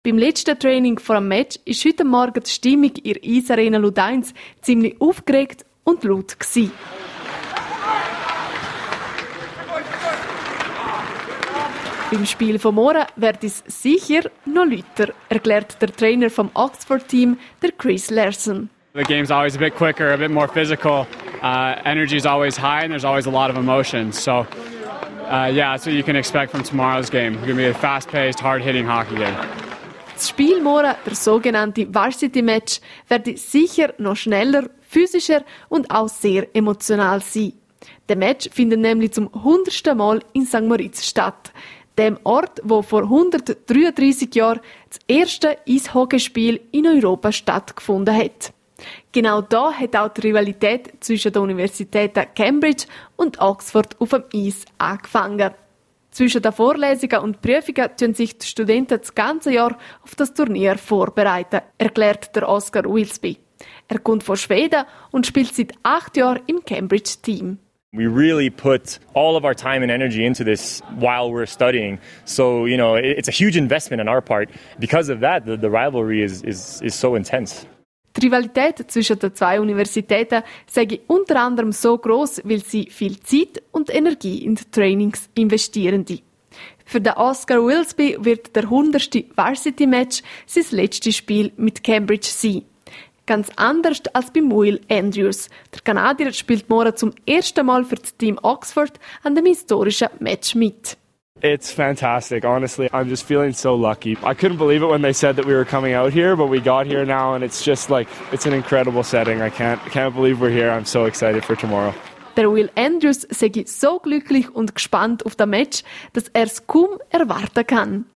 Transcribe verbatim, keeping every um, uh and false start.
Beim letzten Training vor dem Match ist heute Morgen die Stimmung in der Eisarena Ludeins ziemlich aufgeregt und laut gewesen. Beim Spiel von morgen wird es sicher noch lauter, erklärt der Trainer vom Oxford-Team, der Chris Larson. The game's always a bit quicker, a bit more physical. Uh, energy is always high and there's always a lot of emotion. So, uh, yeah, that's what you can expect from tomorrow's game. It's going to be a fast-paced, hard-hitting hockey game. Das Spiel morgen, der sogenannte Varsity-Match, wird sicher noch schneller, physischer und auch sehr emotional sein. Der Match findet nämlich zum hundertsten Mal in Sankt Moritz statt. Dem Ort, wo vor hundertdreiunddreissig Jahren das erste Eishockeyspiel in Europa stattgefunden hat. Genau da hat auch die Rivalität zwischen den Universitäten Cambridge und Oxford auf dem Eis angefangen. Zwischen den Vorlesungen und Prüfungen tun sich die Studenten das ganze Jahr auf das Turnier vorbereiten, erklärt der Oscar Wilsby. Er kommt von Schweden und spielt seit acht Jahren im Cambridge-Team. We really put all of our time and energy into this while we're studying. So, you know, it's a huge investment on our part. Because of that, the, the rivalry is, is, is so intense. Die Rivalität zwischen den zwei Universitäten sei unter anderem so gross, weil sie viel Zeit und Energie in die Trainings investieren. Für den Oscar Wilsby wird der hundertste Varsity-Match sein letztes Spiel mit Cambridge sein. Ganz anders als bei Will Andrews. Der Kanadier spielt morgen zum ersten Mal für das Team Oxford an dem historischen Match mit. It's fantastic, honestly. I'm just feeling so lucky. I couldn't believe it when they said that we were coming out here, but we got here now and it's just like, it's an incredible setting. I can't, can't believe we're here. I'm so excited for tomorrow. Der Will Andrews sei so glücklich und gespannt auf das Match, dass er es kaum erwarten kann.